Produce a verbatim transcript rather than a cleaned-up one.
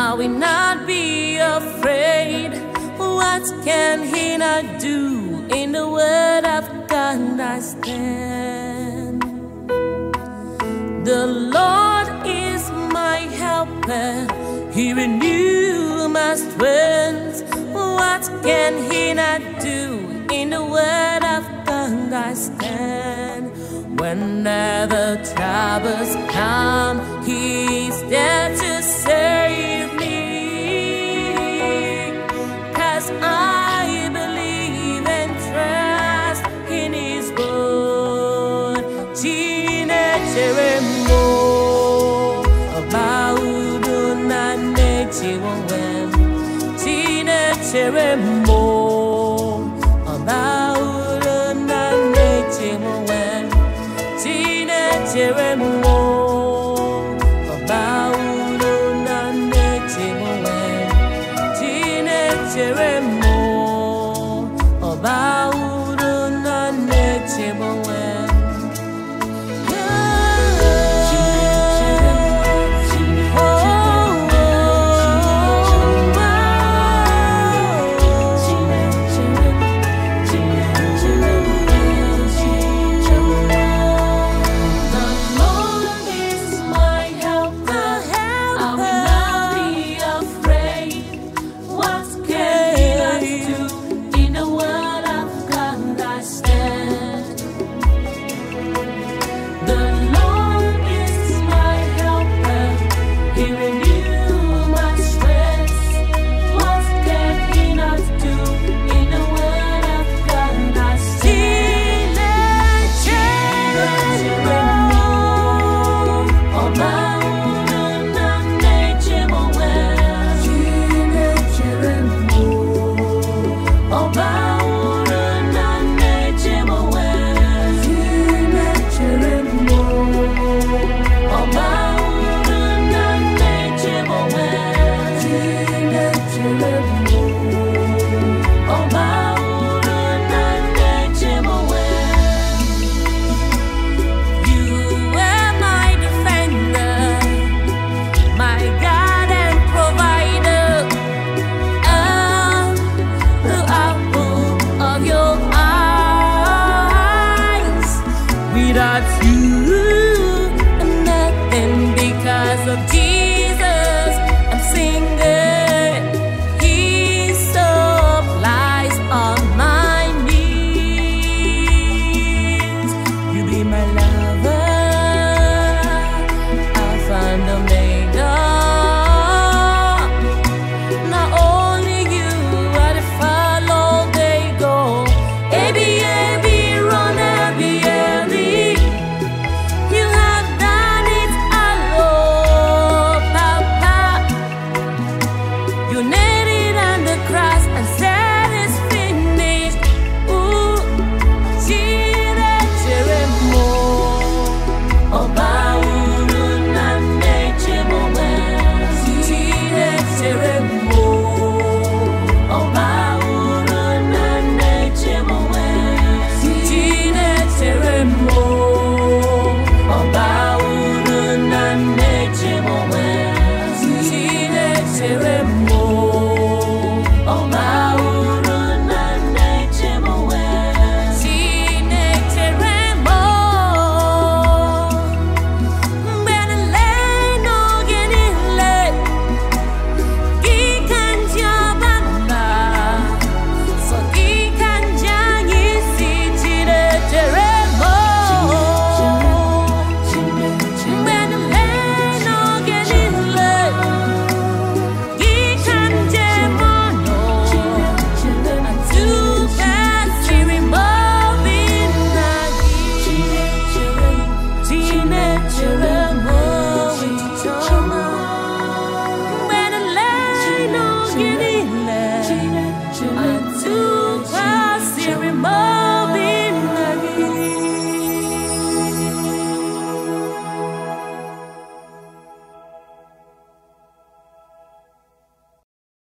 I will not be afraid. What can he not do? In the word of God I stand. The Lord is my helper, he renews my strength. What can he not do? In the word of God I stand. Whenever troubles come, he's there to save me. 'Cause I believe and trust in his word. Chine cheremo abaudu na nechiwo wen. Chine cheremo abaudu na nechiwo wen. Chine cheremo abaudu na nechiwo wen. Chine cheremo abaudu na nechiwo wen. Without you, I'm nothing. Because of Jesus, I'm singing. He supplies all my needs. You be my lover, Alpha and Omega. Not only you, I follow, they go. A B A B, run A B A. I'm